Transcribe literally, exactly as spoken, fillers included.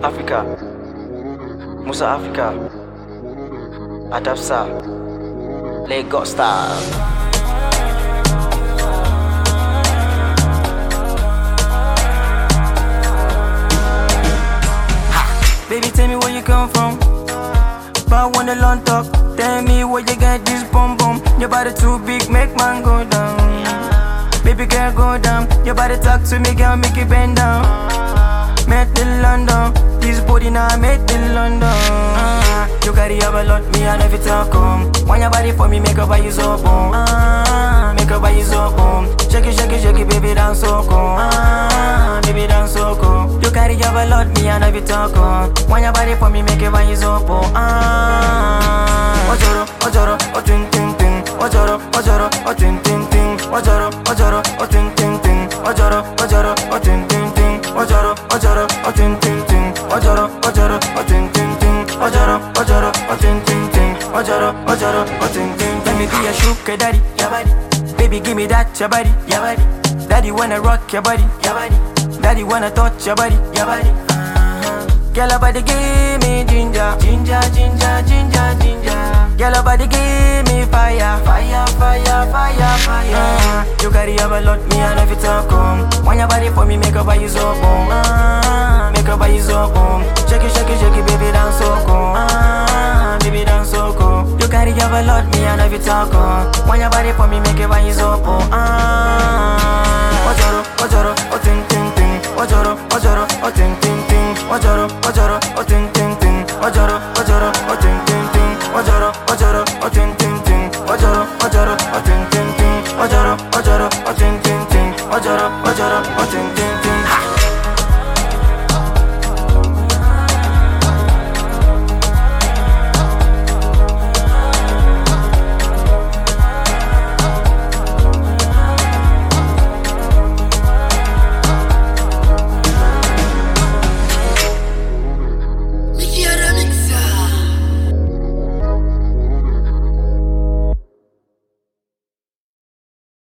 Africa, Musa Africa, Adapsa, Lagos Star. Baby, tell me where you come from. But when the long talk, tell me where you get this bum bum. Your body too big, make man go down. Baby girl, go down. Your body talk to me, girl, make it bend down. Made in London, this body now made in London. Uh, you carry up a lot, me I never talk home. Want your body for me, make up by you so boom. Uh, make up by you so boom. Shake it, shake it, shake it, baby, dance so cool. Uh, baby, dance so cool. You carry up a lot, me I never talk home. Want your body for me, make it by you so boom. Uh, Ojoro, ojoro, o tin tin tin. Ojoro, ojoro, o tin tin tin. Ojoro, ojoro, o tin tin tin. Ojoro, ojoro, o tin tin tin. Ojoro, ojoro, o tin tin tin. Ojoro, ojoro, o tin tin tin. Ojoro, ojoro, o tin tin tin. Ojoro, ojoro, o tin tin tin. Let me be your sugar daddy, your body. Baby, give me that, your body, your body. Daddy wanna rock your body, your body. Daddy wanna touch your body, your body. Uh-huh. Girl, your body give me ginger, ginger, ginger, ginger, ginger. Girl, your body give me fire, fire, fire, fire, fire. Uh, you carry up a lot, me I never talk home. Want your body for me, make up by you so boom. Uh, make up by you so boom. Shake it, shake it, shake it, baby, dance so cool. Uh, baby, dance so cool. You carry up a lot, me I never talk home. Want your body for me, make it by you so boom. Uh, ojoro, ojoro, o tin tin tin. Ojoro, ojoro, o tin tin tin. Ojoro, ojoro, o tin tin tin. Ojoro, ojoro, o tin tin tin. Ojoro, ojoro, o tin tin tin. Ojoro, ojoro, o tin tin tin. Ojoro, ojoro, o tin tin tin. Ojoro, ojoro, o tin tin tin.